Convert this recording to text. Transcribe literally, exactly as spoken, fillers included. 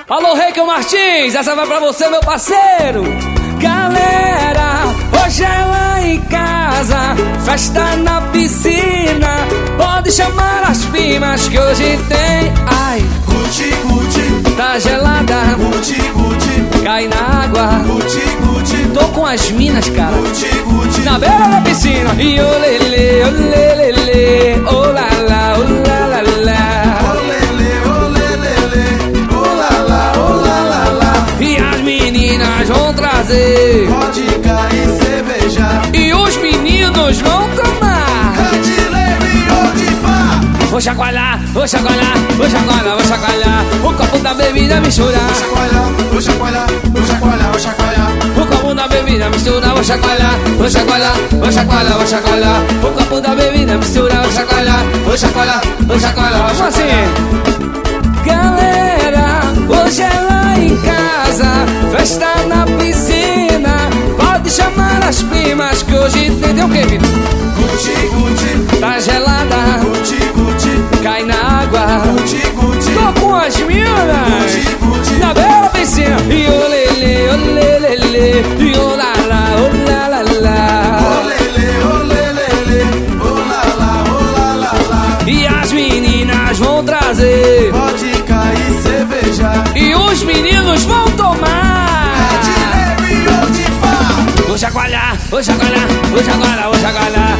Alô, Reiki Martins, essa vai pra você, meu parceiro. Galera, hoje é lá em casa, festa na piscina. Pode chamar as primas que hoje tem. Ai, Gucci, Gucci, tá gelada, Gucci, Gucci, cai na água. Gucci, Gucci, Tô com as minas, cara, Gucci, Gucci, na beira da piscina. E olele, olele, oh lá lá, oh lá lá lá. olele, olelele, oh lá lá, oh lá lá lá. E as meninas vão trazer Vodka e cerveja, e os meninos vão tomar. é de leve ou de pá. Vou chacoalhar, vou chacoalhar, vou chacoalhar, vou chacoalhar. O copo da bebida misturar. Vou chacoalhar, vou chacoalhar, vou chacoalhar, vou chacoalhar. O copo da bebida misturar. Vou chacoalhar, vou chacoalhar, vou chacoalhar, vou chacoalhar. O copo da bebida misturar. Vou chacoalhar, vou chacoalhar, vou chacoalhar. Vamos assim. Galera, hoje é lá em casa, festa na piscina. Pode chamar as primas que hoje tem. Tem o que, Vitor? Gucci, Gucci, Tá gelada, Gucci, Gucci, cai na água. Gucci, Gucci, Tô com as minas Gucci, Gucci, na beira da piscina. E olele, olelele, e olala, olala lá. olele, olelele, oh lá lá, oh lá lá lá. E as meninas vão trazer Vodka e cerveja, e os meninos vão tomar. é de leve ou de pá. Vou chacoalhar, vou chacoalhar, vou chacoalhar, vou chacoalhar.